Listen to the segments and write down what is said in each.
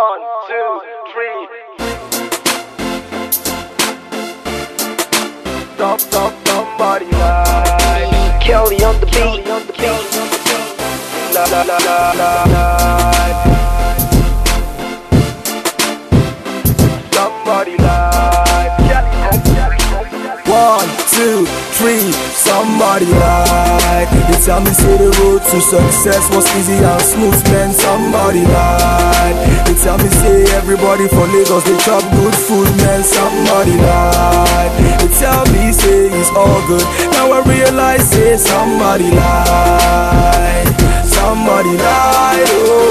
1, 2, 3. Somebody like Kelly on the beat. La la la la la. Somebody like Kelly. 1, 2, 3. Somebody like. They tell me say the road to success was easy and smooth, man. Somebody like. They tell me say everybody from Lagos they chop good food, man. Somebody like. They tell me say it's all good. Now I realize say somebody like. Somebody like.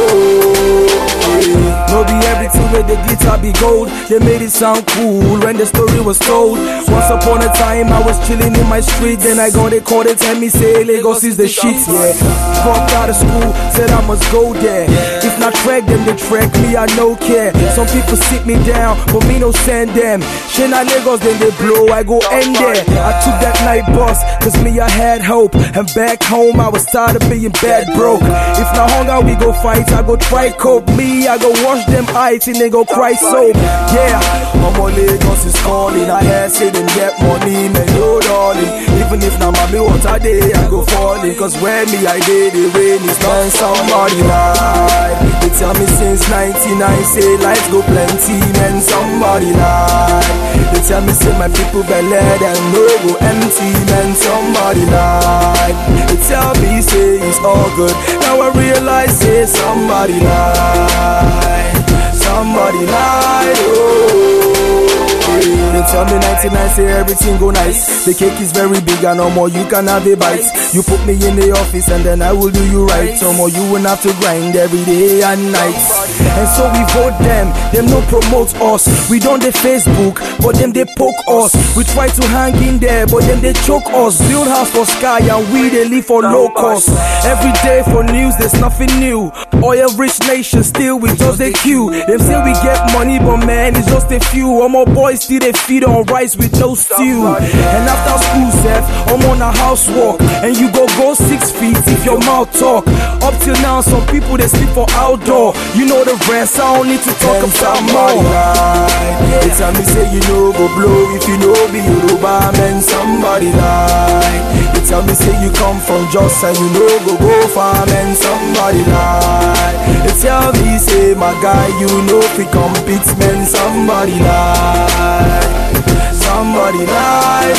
No be everything with the glitter be gold. They made it sound cool when the story was told. Once upon a time I was chilling in my street. Then I got a call, they tell me say Lagos is the shit, yeah. Dropped out of school, said I must go there. If not track them, they track me, I no care. Some people sit me down, but me no send them. Shina Lagos, then they blow, I go end there. I took that night bus, cause me I had hope. And back home I was tired of being bad broke. If not hunger we go fight, I go try cope. Me, I go wash them eyes and they go cry soap. Yeah, Mama Lagos is calling. I had say them get money, man, no darling. Even if now mommy water day, I go falling. Cause when me I did the rain is not somebody like. They tell me since 99 say life go plenty, man, somebody like. They tell me say my people belled and no go empty, man, somebody like. They tell me say it's all good. Now I realize say somebody like. Somebody like, They tell me 99 say everything go nice. The cake is very big and no more you can have a bite. You put me in the office and then I will do you right. No more you won't have to grind every day and night. And so we vote them no promote us. We don't the Facebook, but them they poke us. We try to hang in there, but then they choke us. Build house for sky and we they live for low cost. Every day for news there's nothing new. Oil rich nation still we just the queue. Them say we get money but man it's just a few. All my boys still they feed on rice with no stew. And after school Seth, I'm on a house walk. And you go 6 feet if your mouth talk. Up till now some people they sleep for outdoor. You know the rest, I don't need to talk about more. Like. They tell me say you know go blow if you know be Yoruba, man, somebody like. They tell me say you come from Jos and you know go far, man, somebody like. They tell me say my guy you know if we compete, man, somebody like. Somebody like,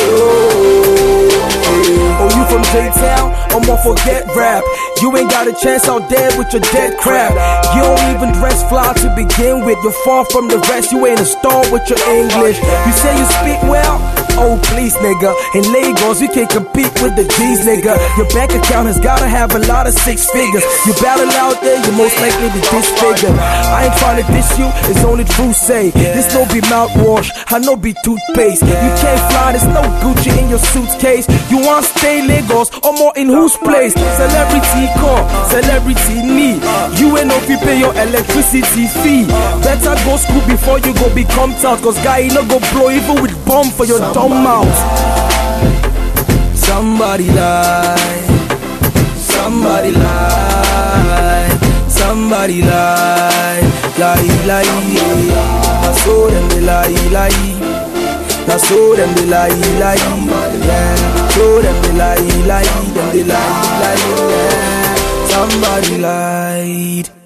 oh, you from J-Town? I'ma forget rap. You ain't got a chance out there with your dead crap. You don't even dress fly to begin with. You're far from the rest, you ain't a star with your English. You say you speak well? Oh please nigga, in Lagos you can't compete with the G's nigga. Your bank account has gotta have a lot of 6 figures. You battle out there, you're most likely to disfigure. I ain't trying to diss you, it's only true say. This no be mouthwash, I know be toothpaste. You can't fly, there's no Gucci in your suitcase. You want stay Lagos, or more in whose place? Celebrity call, celebrity need. You ain't no fi pay your electricity fee. Better go school before you go become tout. Cause guy no go blow even with bomb for your dumb mouth. Somebody like. Somebody like. Somebody like. Lie. I saw them they lie. Now show them they lie, yeah. Show them they lie, them they lie, yeah. Somebody lied.